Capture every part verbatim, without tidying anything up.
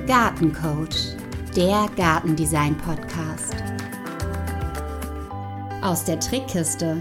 Gartencoach, der Gartendesign-Podcast. Aus der Trickkiste.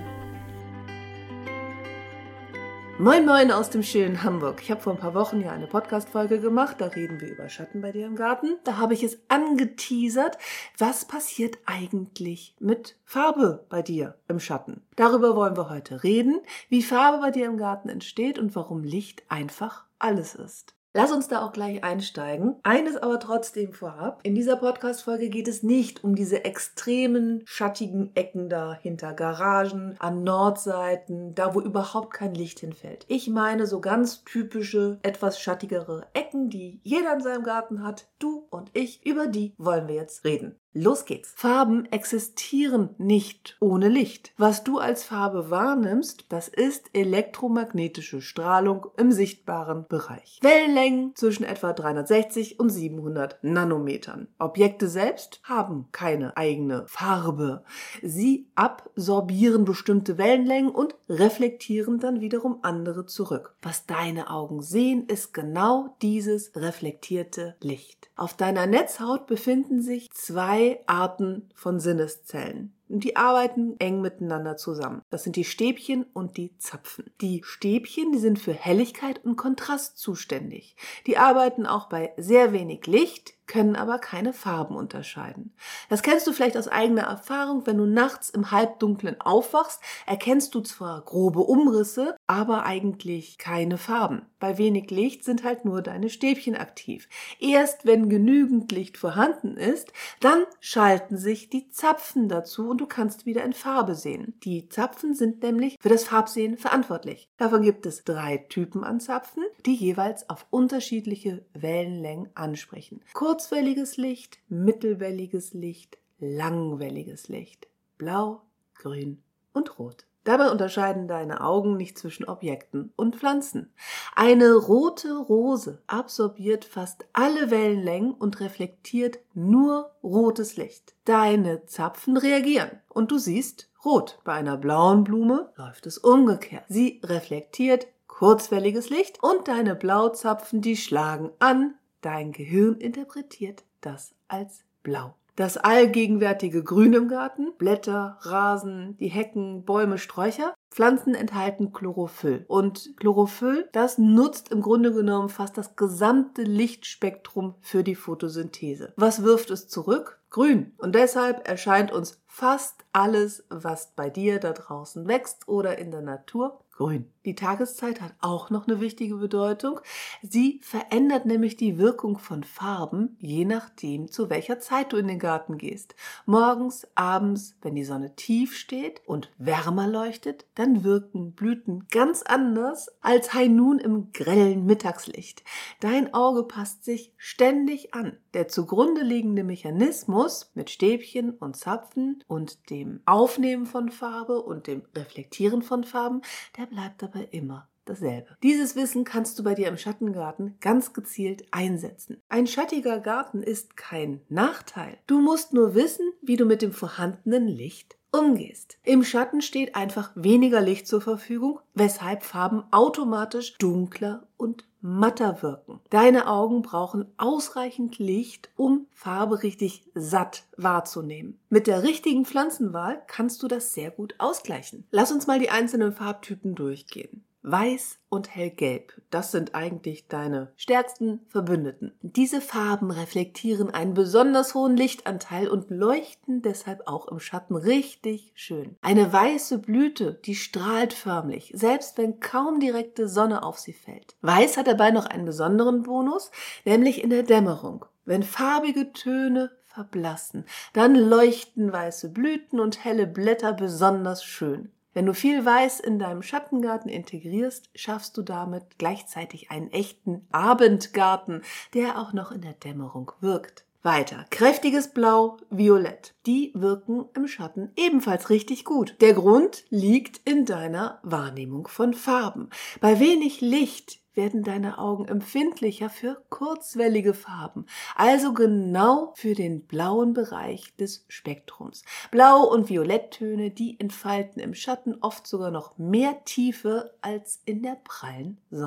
Moin Moin aus dem schönen Hamburg. Ich habe vor ein paar Wochen ja eine Podcast-Folge gemacht, da reden wir über Schatten bei dir im Garten. Da habe ich es angeteasert, was passiert eigentlich mit Farbe bei dir im Schatten. Darüber wollen wir heute reden, wie Farbe bei dir im Garten entsteht und warum Licht einfach alles ist. Lass uns da auch gleich einsteigen. Eines aber trotzdem vorab. In dieser Podcast-Folge geht es nicht um diese extremen, schattigen Ecken da hinter Garagen, an Nordseiten, da wo überhaupt kein Licht hinfällt. Ich meine so ganz typische, etwas schattigere Ecken, die jeder in seinem Garten hat. Du und ich, über die wollen wir jetzt reden. Los geht's. Farben existieren nicht ohne Licht. Was du als Farbe wahrnimmst, das ist elektromagnetische Strahlung im sichtbaren Bereich. Wellenlängen zwischen etwa dreihundertsechzig und siebenhundert Nanometern. Objekte selbst haben keine eigene Farbe. Sie absorbieren bestimmte Wellenlängen und reflektieren dann wiederum andere zurück. Was deine Augen sehen, ist genau dieses reflektierte Licht. Auf deiner Netzhaut befinden sich zwei Arten von Sinneszellen. Und die arbeiten eng miteinander zusammen. Das sind die Stäbchen und die Zapfen. Die Stäbchen, die sind für Helligkeit und Kontrast zuständig. Die arbeiten auch bei sehr wenig Licht, können aber keine Farben unterscheiden. Das kennst du vielleicht aus eigener Erfahrung. Wenn du nachts im Halbdunklen aufwachst, erkennst du zwar grobe Umrisse, aber eigentlich keine Farben. Bei wenig Licht sind halt nur deine Stäbchen aktiv. Erst wenn genügend Licht vorhanden ist, dann schalten sich die Zapfen dazu und du kannst wieder in Farbe sehen. Die Zapfen sind nämlich für das Farbsehen verantwortlich. Davon gibt es drei Typen an Zapfen, die jeweils auf unterschiedliche Wellenlängen ansprechen. Kurzwelliges Licht, mittelwelliges Licht, langwelliges Licht. Blau, grün und rot. Dabei unterscheiden deine Augen nicht zwischen Objekten und Pflanzen. Eine rote Rose absorbiert fast alle Wellenlängen und reflektiert nur rotes Licht. Deine Zapfen reagieren und du siehst rot. Bei einer blauen Blume läuft es umgekehrt. Sie reflektiert kurzwelliges Licht und deine Blauzapfen, die schlagen an. Dein Gehirn interpretiert das als blau. Das allgegenwärtige Grün im Garten, Blätter, Rasen, die Hecken, Bäume, Sträucher, Pflanzen enthalten Chlorophyll. Und Chlorophyll, das nutzt im Grunde genommen fast das gesamte Lichtspektrum für die Photosynthese. Was wirft es zurück? Grün. Und deshalb erscheint uns fast alles, was bei dir da draußen wächst oder in der Natur, grün. Die Tageszeit hat auch noch eine wichtige Bedeutung. Sie verändert nämlich die Wirkung von Farben, je nachdem, zu welcher Zeit du in den Garten gehst. Morgens, abends, wenn die Sonne tief steht und wärmer leuchtet, dann wirken Blüten ganz anders als High Noon im grellen Mittagslicht. Dein Auge passt sich ständig an. Der zugrunde liegende Mechanismus mit Stäbchen und Zapfen und dem Aufnehmen von Farbe und dem Reflektieren von Farben, der bleibt dabei immer dasselbe. Dieses Wissen kannst du bei dir im Schattengarten ganz gezielt einsetzen. Ein schattiger Garten ist kein Nachteil. Du musst nur wissen, wie du mit dem vorhandenen Licht umgehst. Im Schatten steht einfach weniger Licht zur Verfügung, weshalb Farben automatisch dunkler und matter wirken. Deine Augen brauchen ausreichend Licht, um Farbe richtig satt wahrzunehmen. Mit der richtigen Pflanzenwahl kannst du das sehr gut ausgleichen. Lass uns mal die einzelnen Farbtypen durchgehen. Weiß und hellgelb, das sind eigentlich deine stärksten Verbündeten. Diese Farben reflektieren einen besonders hohen Lichtanteil und leuchten deshalb auch im Schatten richtig schön. Eine weiße Blüte, die strahlt förmlich, selbst wenn kaum direkte Sonne auf sie fällt. Weiß hat dabei noch einen besonderen Bonus, nämlich in der Dämmerung. Wenn farbige Töne verblassen, dann leuchten weiße Blüten und helle Blätter besonders schön. Wenn du viel Weiß in deinem Schattengarten integrierst, schaffst du damit gleichzeitig einen echten Abendgarten, der auch noch in der Dämmerung wirkt. Weiter, kräftiges Blau, Violett. Die wirken im Schatten ebenfalls richtig gut. Der Grund liegt in deiner Wahrnehmung von Farben. Bei wenig Licht werden deine Augen empfindlicher für kurzwellige Farben, also genau für den blauen Bereich des Spektrums. Blau- und Violetttöne, die entfalten im Schatten oft sogar noch mehr Tiefe als in der prallen Sonne.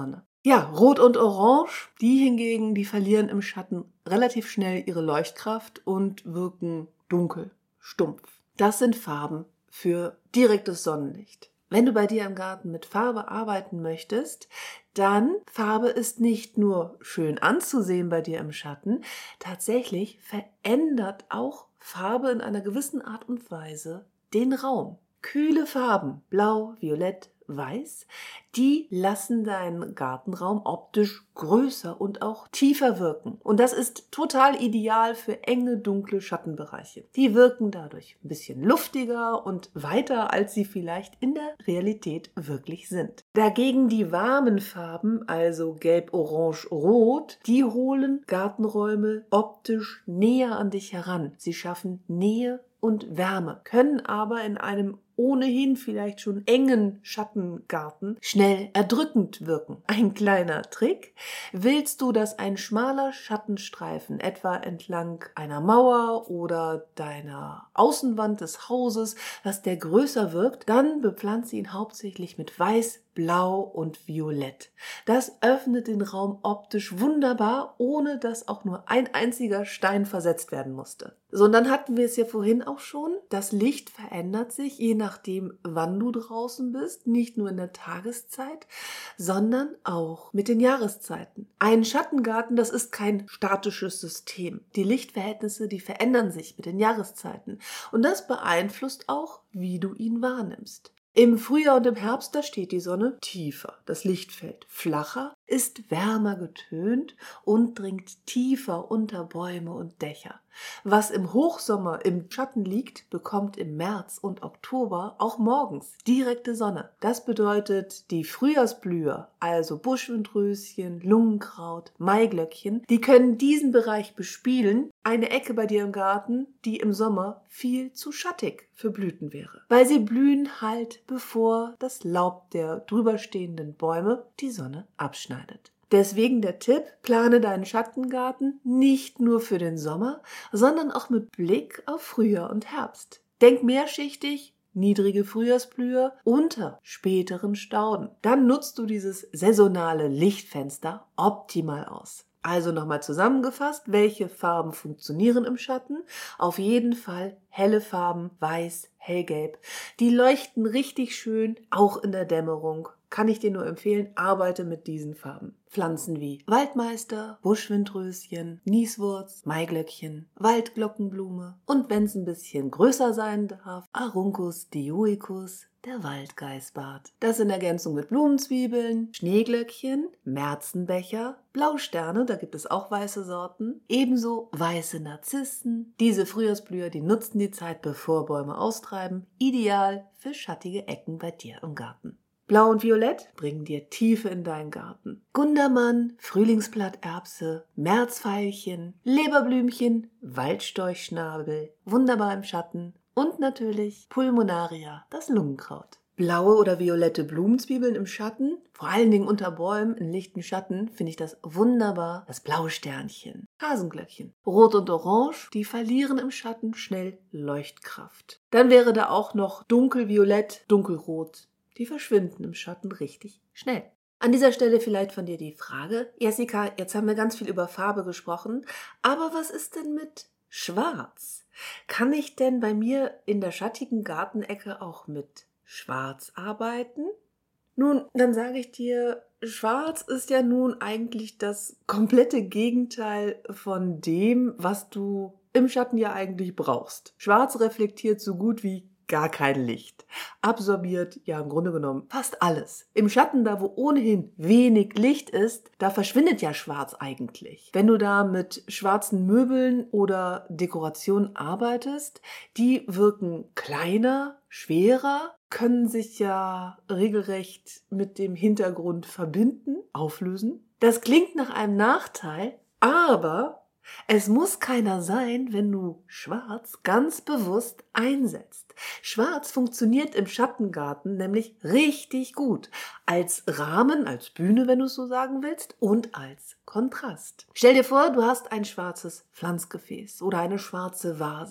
Ja, Rot und Orange, die hingegen, die verlieren im Schatten relativ schnell ihre Leuchtkraft und wirken dunkel, stumpf. Das sind Farben für direktes Sonnenlicht. Wenn du bei dir im Garten mit Farbe arbeiten möchtest, dann Farbe ist nicht nur schön anzusehen bei dir im Schatten, tatsächlich verändert auch Farbe in einer gewissen Art und Weise den Raum. Kühle Farben, blau, violett, weiß, die lassen deinen Gartenraum optisch größer und auch tiefer wirken. Und das ist total ideal für enge, dunkle Schattenbereiche. Die wirken dadurch ein bisschen luftiger und weiter, als sie vielleicht in der Realität wirklich sind. Dagegen die warmen Farben, also Gelb, Orange, Rot, die holen Gartenräume optisch näher an dich heran. Sie schaffen Nähe und Wärme, können aber in einem ohnehin vielleicht schon engen Schattengarten schnell erdrückend wirken. Ein kleiner Trick: Willst du, dass ein schmaler Schattenstreifen etwa entlang einer Mauer oder deiner Außenwand des Hauses, dass der größer wirkt, dann bepflanze ihn hauptsächlich mit Weiß, Blau und Violett. Das öffnet den Raum optisch wunderbar, ohne dass auch nur ein einziger Stein versetzt werden musste. So, und dann hatten wir es ja vorhin auch schon. Das Licht verändert sich, je nachdem, wann du draußen bist. Nicht nur in der Tageszeit, sondern auch mit den Jahreszeiten. Ein Schattengarten, das ist kein statisches System. Die Lichtverhältnisse, die verändern sich mit den Jahreszeiten. Und das beeinflusst auch, wie du ihn wahrnimmst. Im Frühjahr und im Herbst, da steht die Sonne tiefer. Das Licht fällt flacher, ist wärmer getönt und dringt tiefer unter Bäume und Dächer. Was im Hochsommer im Schatten liegt, bekommt im März und Oktober auch morgens direkte Sonne. Das bedeutet, die Frühjahrsblüher, also Buschwindröschen, Lungenkraut, Maiglöckchen, die können diesen Bereich bespielen, eine Ecke bei dir im Garten, die im Sommer viel zu schattig für Blüten wäre. Weil sie blühen halt, bevor das Laub der drüberstehenden Bäume die Sonne abschneidet. Deswegen der Tipp: Plane deinen Schattengarten nicht nur für den Sommer, sondern auch mit Blick auf Frühjahr und Herbst. Denk mehrschichtig, niedrige Frühjahrsblüher unter späteren Stauden. Dann nutzt du dieses saisonale Lichtfenster optimal aus. Also nochmal zusammengefasst, welche Farben funktionieren im Schatten? Auf jeden Fall helle Farben, weiß, hellgelb. Die leuchten richtig schön, auch in der Dämmerung. Kann ich dir nur empfehlen, arbeite mit diesen Farben. Pflanzen wie Waldmeister, Buschwindröschen, Nieswurz, Maiglöckchen, Waldglockenblume und wenn es ein bisschen größer sein darf, Aruncus dioicus, der Waldgeißbart. Das in Ergänzung mit Blumenzwiebeln, Schneeglöckchen, Märzenbecher, Blausterne, da gibt es auch weiße Sorten, ebenso weiße Narzissen. Diese Frühjahrsblüher, die nutzen die Zeit, bevor Bäume austreiben, ideal für schattige Ecken bei dir im Garten. Blau und Violett bringen dir Tiefe in deinen Garten. Gundermann, Frühlingsblatterbse, Märzveilchen, Leberblümchen, Waldstorchschnabel, wunderbar im Schatten und natürlich Pulmonaria, das Lungenkraut. Blaue oder violette Blumenzwiebeln im Schatten, vor allen Dingen unter Bäumen in lichten Schatten, finde ich das wunderbar. Das Blausternchen, Hasenglöckchen. Rot und Orange, die verlieren im Schatten schnell Leuchtkraft. Dann wäre da auch noch dunkelviolett, dunkelrot. Die verschwinden im Schatten richtig schnell. An dieser Stelle vielleicht von dir die Frage: Jessica, jetzt haben wir ganz viel über Farbe gesprochen, aber was ist denn mit Schwarz? Kann ich denn bei mir in der schattigen Gartenecke auch mit Schwarz arbeiten? Nun, dann sage ich dir, Schwarz ist ja nun eigentlich das komplette Gegenteil von dem, was du im Schatten ja eigentlich brauchst. Schwarz reflektiert so gut wie gar kein Licht. Absorbiert ja im Grunde genommen fast alles. Im Schatten, da wo ohnehin wenig Licht ist, da verschwindet ja Schwarz eigentlich. Wenn du da mit schwarzen Möbeln oder Dekorationen arbeitest, die wirken kleiner, schwerer, können sich ja regelrecht mit dem Hintergrund verbinden, auflösen. Das klingt nach einem Nachteil, aber es muss keiner sein, wenn du Schwarz ganz bewusst einsetzt. Schwarz funktioniert im Schattengarten nämlich richtig gut. Als Rahmen, als Bühne, wenn du es so sagen willst, und als Kontrast. Stell dir vor, du hast ein schwarzes Pflanzgefäß oder eine schwarze Vase.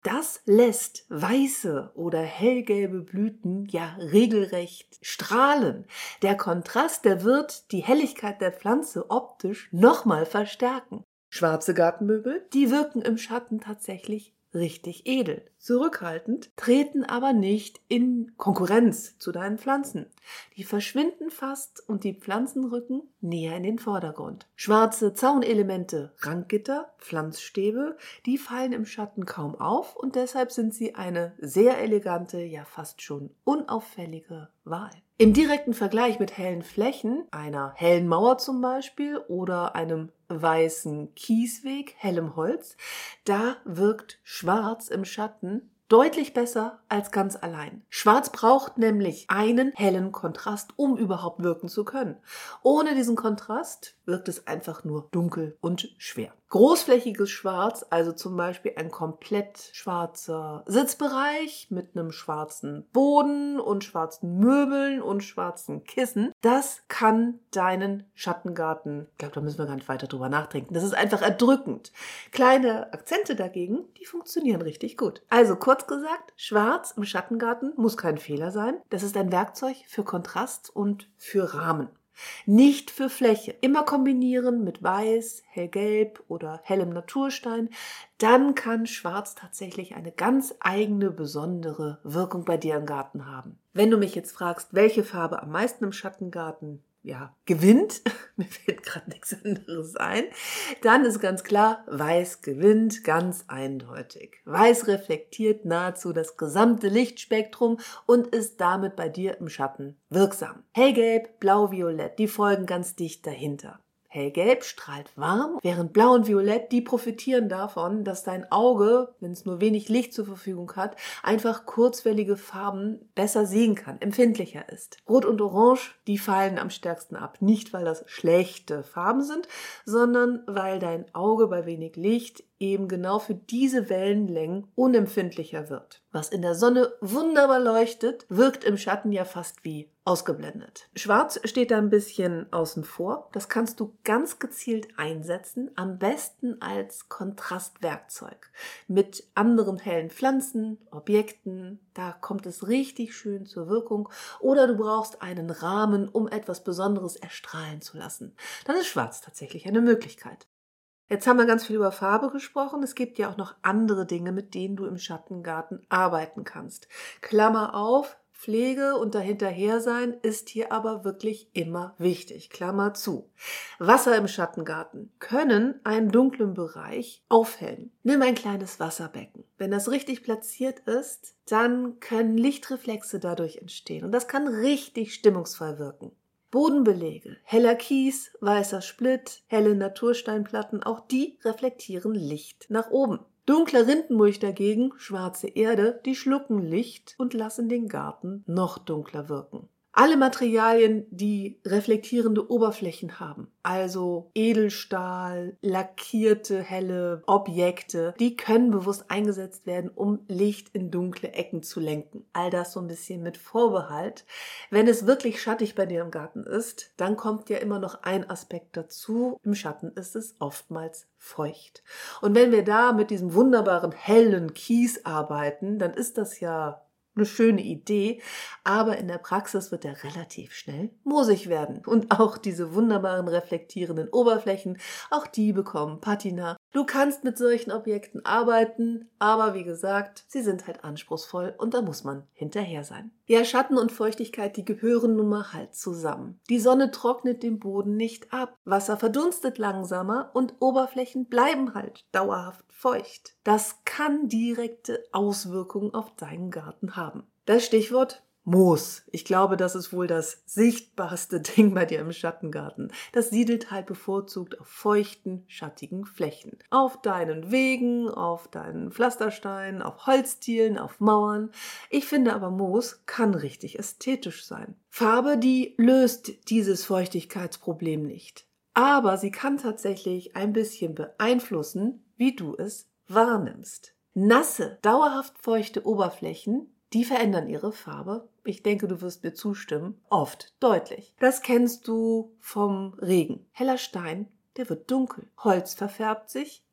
Das lässt weiße oder hellgelbe Blüten ja regelrecht strahlen. Der Kontrast, der wird die Helligkeit der Pflanze optisch nochmal verstärken. Schwarze Gartenmöbel, die wirken im Schatten tatsächlich richtig edel. Zurückhaltend, treten aber nicht in Konkurrenz zu deinen Pflanzen. Die verschwinden fast und die Pflanzen rücken näher in den Vordergrund. Schwarze Zaunelemente, Ranggitter, Pflanzstäbe, die fallen im Schatten kaum auf und deshalb sind sie eine sehr elegante, ja fast schon unauffällige Wahl. Im direkten Vergleich mit hellen Flächen, einer hellen Mauer zum Beispiel oder einem weißen Kiesweg, hellem Holz, da wirkt Schwarz im Schatten deutlich besser als ganz allein. Schwarz braucht nämlich einen hellen Kontrast, um überhaupt wirken zu können. Ohne diesen Kontrast wirkt es einfach nur dunkel und schwer. Großflächiges Schwarz, also zum Beispiel ein komplett schwarzer Sitzbereich mit einem schwarzen Boden und schwarzen Möbeln und schwarzen Kissen, das kann deinen Schattengarten, ich glaube, da müssen wir gar nicht weiter drüber nachdenken, das ist einfach erdrückend. Kleine Akzente dagegen, die funktionieren richtig gut. Also kurz gesagt, Schwarz im Schattengarten muss kein Fehler sein. Das ist ein Werkzeug für Kontrast und für Rahmen. Nicht für Fläche. Immer kombinieren mit Weiß, hellgelb oder hellem Naturstein. Dann kann Schwarz tatsächlich eine ganz eigene, besondere Wirkung bei dir im Garten haben. Wenn du mich jetzt fragst, welche Farbe am meisten im Schattengarten ja, gewinnt, mir fällt gerade nichts anderes ein, dann ist ganz klar, Weiß gewinnt, ganz eindeutig. Weiß reflektiert nahezu das gesamte Lichtspektrum und ist damit bei dir im Schatten wirksam. Hellgelb, Blau-Violett, die folgen ganz dicht dahinter. Hellgelb strahlt warm, während Blau und Violett, die profitieren davon, dass dein Auge, wenn es nur wenig Licht zur Verfügung hat, einfach kurzwellige Farben besser sehen kann, empfindlicher ist. Rot und Orange, die fallen am stärksten ab. Nicht, weil das schlechte Farben sind, sondern weil dein Auge bei wenig Licht eben genau für diese Wellenlängen unempfindlicher wird. Was in der Sonne wunderbar leuchtet, wirkt im Schatten ja fast wie ausgeblendet. Schwarz steht da ein bisschen außen vor. Das kannst du ganz gezielt einsetzen, am besten als Kontrastwerkzeug. Mit anderen hellen Pflanzen, Objekten, da kommt es richtig schön zur Wirkung. Oder du brauchst einen Rahmen, um etwas Besonderes erstrahlen zu lassen. Dann ist Schwarz tatsächlich eine Möglichkeit. Jetzt haben wir ganz viel über Farbe gesprochen. Es gibt ja auch noch andere Dinge, mit denen du im Schattengarten arbeiten kannst. Klammer auf, Pflege und dahinterher-sein ist hier aber wirklich immer wichtig. Klammer zu. Wasser im Schattengarten können einen dunklen Bereich aufhellen. Nimm ein kleines Wasserbecken. Wenn das richtig platziert ist, dann können Lichtreflexe dadurch entstehen und das kann richtig stimmungsvoll wirken. Bodenbelege, heller Kies, weißer Splitt, helle Natursteinplatten, auch die reflektieren Licht nach oben. Dunkle Rindenmulch dagegen, schwarze Erde, die schlucken Licht und lassen den Garten noch dunkler wirken. Alle Materialien, die reflektierende Oberflächen haben, also Edelstahl, lackierte, helle Objekte, die können bewusst eingesetzt werden, um Licht in dunkle Ecken zu lenken. All das so ein bisschen mit Vorbehalt. Wenn es wirklich schattig bei dir im Garten ist, dann kommt ja immer noch ein Aspekt dazu. Im Schatten ist es oftmals feucht. Und wenn wir da mit diesem wunderbaren hellen Kies arbeiten, dann ist das ja eine schöne Idee, aber in der Praxis wird er relativ schnell moosig werden. Und auch diese wunderbaren reflektierenden Oberflächen, auch die bekommen Patina. Du kannst mit solchen Objekten arbeiten, aber wie gesagt, sie sind halt anspruchsvoll und da muss man hinterher sein. Ja, Schatten und Feuchtigkeit, die gehören nun mal halt zusammen. Die Sonne trocknet den Boden nicht ab, Wasser verdunstet langsamer und Oberflächen bleiben halt dauerhaft feucht. Das kann direkte Auswirkungen auf deinen Garten haben. Das Stichwort Moos. Ich glaube, das ist wohl das sichtbarste Ding bei dir im Schattengarten. Das siedelt halt bevorzugt auf feuchten, schattigen Flächen. Auf deinen Wegen, auf deinen Pflastersteinen, auf Holzdielen, auf Mauern. Ich finde aber, Moos kann richtig ästhetisch sein. Farbe, die löst dieses Feuchtigkeitsproblem nicht. Aber sie kann tatsächlich ein bisschen beeinflussen, wie du es wahrnimmst. Nasse, dauerhaft feuchte Oberflächen, die verändern ihre Farbe. Ich denke, du wirst mir zustimmen. Oft, deutlich. Das kennst du vom Regen. Heller Stein, der wird dunkel. Holz verfärbt sich,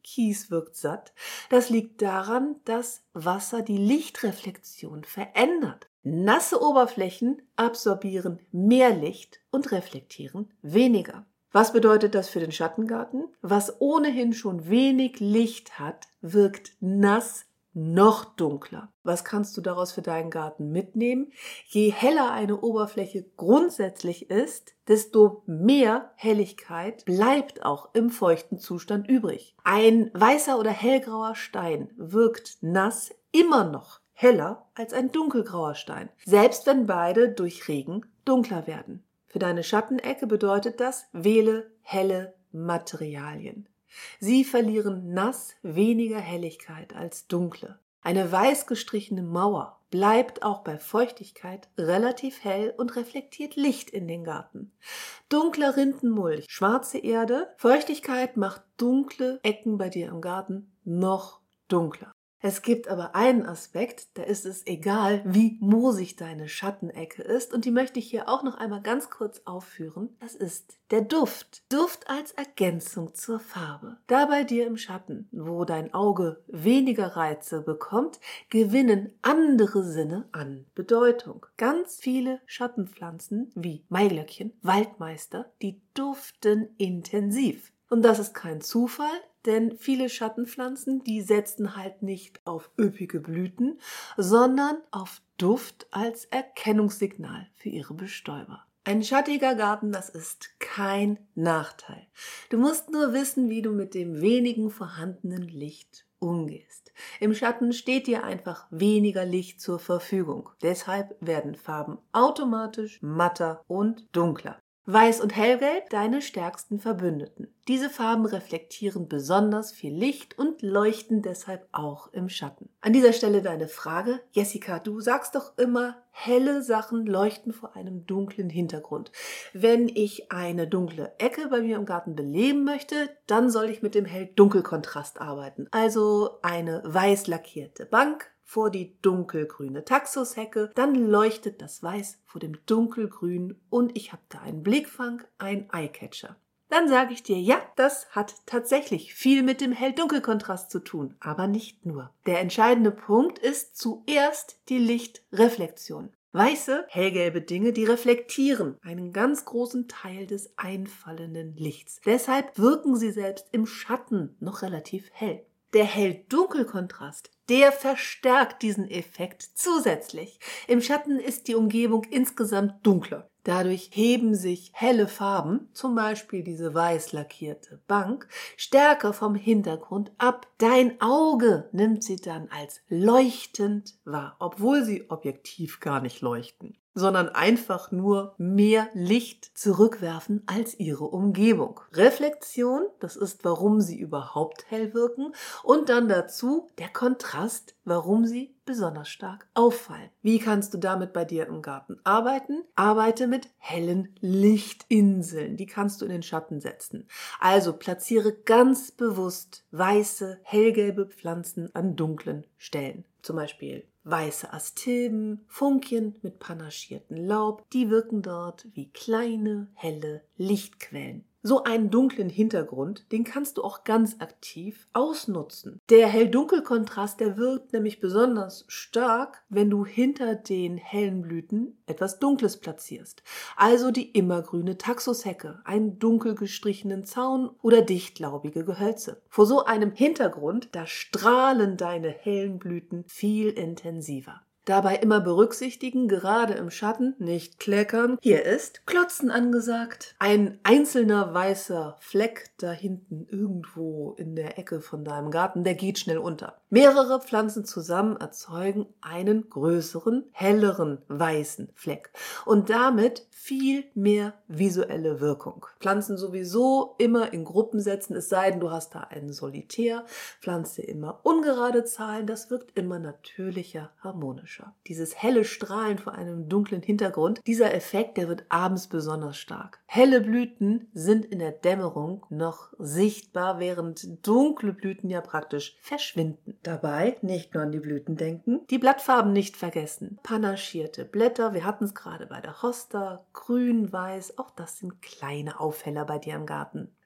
Kies wirkt satt. Das liegt daran, dass Wasser die Lichtreflexion verändert. Nasse Oberflächen absorbieren mehr Licht und reflektieren weniger. Was bedeutet das für den Schattengarten? Was ohnehin schon wenig Licht hat, wirkt nass noch dunkler. Was kannst du daraus für deinen Garten mitnehmen? Je heller eine Oberfläche grundsätzlich ist, desto mehr Helligkeit bleibt auch im feuchten Zustand übrig. Ein weißer oder hellgrauer Stein wirkt nass immer noch heller als ein dunkelgrauer Stein, selbst wenn beide durch Regen dunkler werden. Für deine Schattenecke bedeutet das, wähle helle Materialien. Sie verlieren nass weniger Helligkeit als dunkle. Eine weiß gestrichene Mauer bleibt auch bei Feuchtigkeit relativ hell und reflektiert Licht in den Garten. Dunkler Rindenmulch, schwarze Erde, Feuchtigkeit macht dunkle Ecken bei dir im Garten noch dunkler. Es gibt aber einen Aspekt, da ist es egal, wie moosig deine Schattenecke ist, und die möchte ich hier auch noch einmal ganz kurz aufführen. Das ist der Duft. Duft als Ergänzung zur Farbe. Da bei dir im Schatten, wo dein Auge weniger Reize bekommt, gewinnen andere Sinne an Bedeutung. Ganz viele Schattenpflanzen wie Maiglöckchen, Waldmeister, die duften intensiv. Und das ist kein Zufall, denn viele Schattenpflanzen, die setzen halt nicht auf üppige Blüten, sondern auf Duft als Erkennungssignal für ihre Bestäuber. Ein schattiger Garten, das ist kein Nachteil. Du musst nur wissen, wie du mit dem wenigen vorhandenen Licht umgehst. Im Schatten steht dir einfach weniger Licht zur Verfügung. Deshalb werden Farben automatisch matter und dunkler. Weiß und Hellgelb, deine stärksten Verbündeten. Diese Farben reflektieren besonders viel Licht und leuchten deshalb auch im Schatten. An dieser Stelle deine Frage: Jessica, du sagst doch immer, helle Sachen leuchten vor einem dunklen Hintergrund. Wenn ich eine dunkle Ecke bei mir im Garten beleben möchte, dann soll ich mit dem Hell-Dunkel-Kontrast arbeiten. Also eine weiß lackierte Bank vor die dunkelgrüne Taxushecke, dann leuchtet das Weiß vor dem dunkelgrün und ich habe da einen Blickfang, ein Eyecatcher. Dann sage ich dir, ja, das hat tatsächlich viel mit dem Hell-Dunkel-Kontrast zu tun, aber nicht nur. Der entscheidende Punkt ist zuerst die Lichtreflexion. Weiße, hellgelbe Dinge, die reflektieren einen ganz großen Teil des einfallenden Lichts. Deshalb wirken sie selbst im Schatten noch relativ hell. Der Hell-Dunkel-Kontrast, der verstärkt diesen Effekt zusätzlich. Im Schatten ist die Umgebung insgesamt dunkler. Dadurch heben sich helle Farben, zum Beispiel diese weiß lackierte Bank, stärker vom Hintergrund ab. Dein Auge nimmt sie dann als leuchtend wahr, obwohl sie objektiv gar nicht leuchten, sondern einfach nur mehr Licht zurückwerfen als ihre Umgebung. Reflexion, das ist, warum sie überhaupt hell wirken, und dann dazu der Kontrast, warum sie besonders stark auffallen. Wie kannst du damit bei dir im Garten arbeiten? Arbeite mit hellen Lichtinseln. Die kannst du in den Schatten setzen. Also platziere ganz bewusst weiße, hellgelbe Pflanzen an dunklen Stellen. Zum Beispiel weiße Astilben, Funkien mit panaschiertem Laub, die wirken dort wie kleine, helle Lichtquellen. So einen dunklen Hintergrund, den kannst du auch ganz aktiv ausnutzen. Der Hell-Dunkel-Kontrast, der wirkt nämlich besonders stark, wenn du hinter den hellen Blüten etwas Dunkles platzierst. Also die immergrüne Taxushecke, einen dunkel gestrichenen Zaun oder dichtlaubige Gehölze. Vor so einem Hintergrund, da strahlen deine hellen Blüten viel intensiver. Dabei immer berücksichtigen, gerade im Schatten, nicht kleckern. Hier ist Klotzen angesagt. Ein einzelner weißer Fleck da hinten irgendwo in der Ecke von deinem Garten, der geht schnell unter. Mehrere Pflanzen zusammen erzeugen einen größeren, helleren weißen Fleck und damit viel mehr visuelle Wirkung. Pflanzen sowieso immer in Gruppen setzen, es sei denn, du hast da einen Solitär. Pflanze immer ungerade Zahlen, das wirkt immer natürlicher, harmonischer. Dieses helle Strahlen vor einem dunklen Hintergrund, dieser Effekt, der wird abends besonders stark. Helle Blüten sind in der Dämmerung noch sichtbar, während dunkle Blüten ja praktisch verschwinden. Dabei nicht nur an die Blüten denken, die Blattfarben nicht vergessen. Panaschierte Blätter, wir hatten es gerade bei der Hosta, grün, weiß, auch das sind kleine Aufheller bei dir im Garten.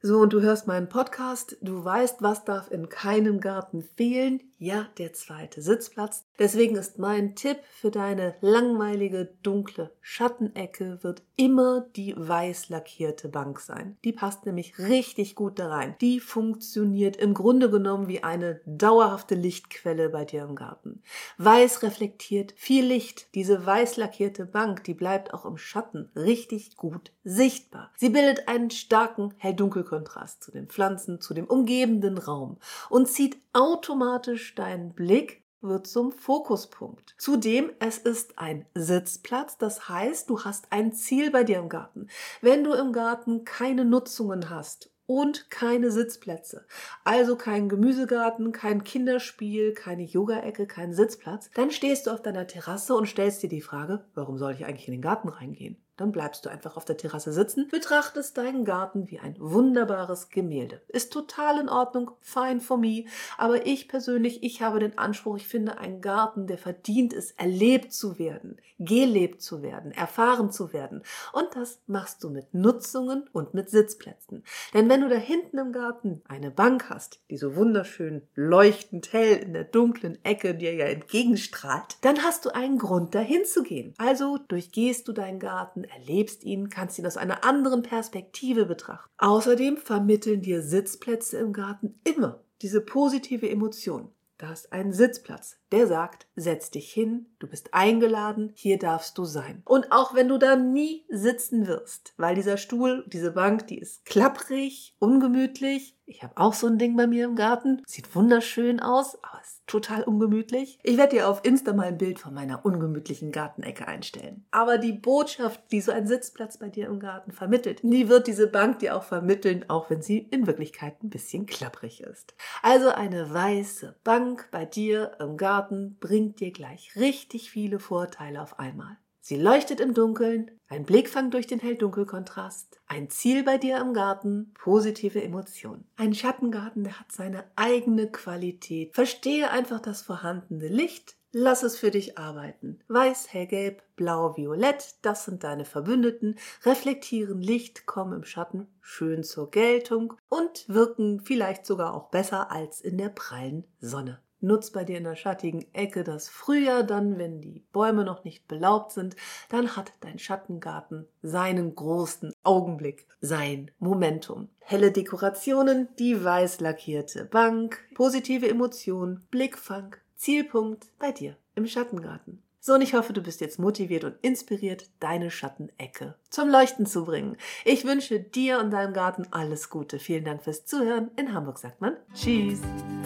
So, und du hörst meinen Podcast, du weißt, was darf in keinem Garten fehlen? Ja, der zweite Sitzplatz. Deswegen ist mein Tipp für deine langweilige, dunkle Schattenecke wird immer die weiß lackierte Bank sein. Die passt nämlich richtig gut da rein. Die funktioniert im Grunde genommen wie eine dauerhafte Lichtquelle bei dir im Garten. Weiß reflektiert viel Licht. Diese weiß lackierte Bank, die bleibt auch im Schatten richtig gut sichtbar. Sie bildet einen starken Hell-Dunkel-Kontrast zu den Pflanzen, zu dem umgebenden Raum und zieht automatisch deinen Blick wird zum Fokuspunkt. Zudem, es ist ein Sitzplatz, das heißt, du hast ein Ziel bei dir im Garten. Wenn du im Garten keine Nutzungen hast und keine Sitzplätze, also kein Gemüsegarten, kein Kinderspiel, keine Yoga-Ecke, kein Sitzplatz, dann stehst du auf deiner Terrasse und stellst dir die Frage, warum soll ich eigentlich in den Garten reingehen? Dann bleibst du einfach auf der Terrasse sitzen, betrachtest deinen Garten wie ein wunderbares Gemälde. Ist total in Ordnung, fine for me, aber ich persönlich, ich habe den Anspruch, ich finde einen Garten, der verdient ist, erlebt zu werden, gelebt zu werden, erfahren zu werden. Und das machst du mit Nutzungen und mit Sitzplätzen. Denn wenn du da hinten im Garten eine Bank hast, die so wunderschön leuchtend hell in der dunklen Ecke dir ja entgegenstrahlt, dann hast du einen Grund, dahin zu gehen. Also durchgehst du deinen Garten, erlebst ihn, kannst ihn aus einer anderen Perspektive betrachten. Außerdem vermitteln dir Sitzplätze im Garten immer diese positive Emotion. Da ist ein Sitzplatz, der sagt, setz dich hin, du bist eingeladen, hier darfst du sein. Und auch wenn du da nie sitzen wirst, weil dieser Stuhl, diese Bank, die ist klapprig, ungemütlich. Ich habe auch so ein Ding bei mir im Garten, sieht wunderschön aus, aber ist total ungemütlich. Ich werde dir auf Insta mal ein Bild von meiner ungemütlichen Gartenecke einstellen. Aber die Botschaft, die so ein Sitzplatz bei dir im Garten vermittelt, die wird diese Bank dir auch vermitteln, auch wenn sie in Wirklichkeit ein bisschen klapprig ist. Also eine weiße Bank bei dir im Garten bringt dir gleich richtig viele Vorteile auf einmal. Sie leuchtet im Dunkeln, ein Blickfang durch den Hell-Dunkel-Kontrast, ein Ziel bei dir im Garten, positive Emotionen. Ein Schattengarten, der hat seine eigene Qualität. Verstehe einfach das vorhandene Licht, lass es für dich arbeiten. Weiß, hellgelb, blau, violett, das sind deine Verbündeten, reflektieren Licht, kommen im Schatten schön zur Geltung und wirken vielleicht sogar auch besser als in der prallen Sonne. Nutz bei dir in der schattigen Ecke das Frühjahr, dann, wenn die Bäume noch nicht belaubt sind, dann hat dein Schattengarten seinen großen Augenblick, sein Momentum. Helle Dekorationen, die weiß lackierte Bank, positive Emotionen, Blickfang, Zielpunkt bei dir im Schattengarten. So, und ich hoffe, du bist jetzt motiviert und inspiriert, deine Schattenecke zum Leuchten zu bringen. Ich wünsche dir und deinem Garten alles Gute. Vielen Dank fürs Zuhören. In Hamburg sagt man Tschüss.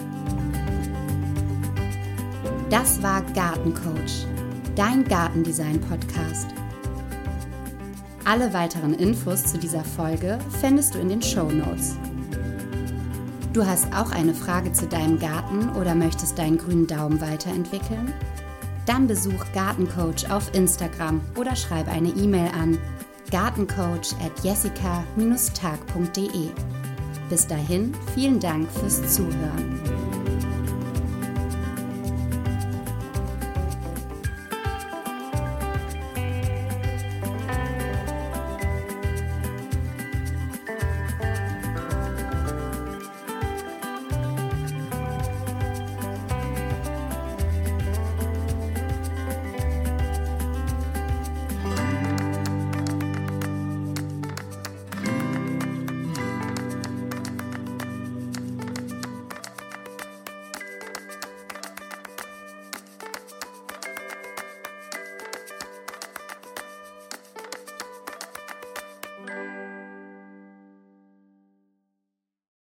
Das war Gartencoach, dein Gartendesign-Podcast. Alle weiteren Infos zu dieser Folge findest du in den Shownotes. Du hast auch eine Frage zu deinem Garten oder möchtest deinen grünen Daumen weiterentwickeln? Dann besuch Gartencoach auf Instagram oder schreib eine E-Mail an gartencoach at jessica dash tag punkt de. Bis dahin, vielen Dank fürs Zuhören.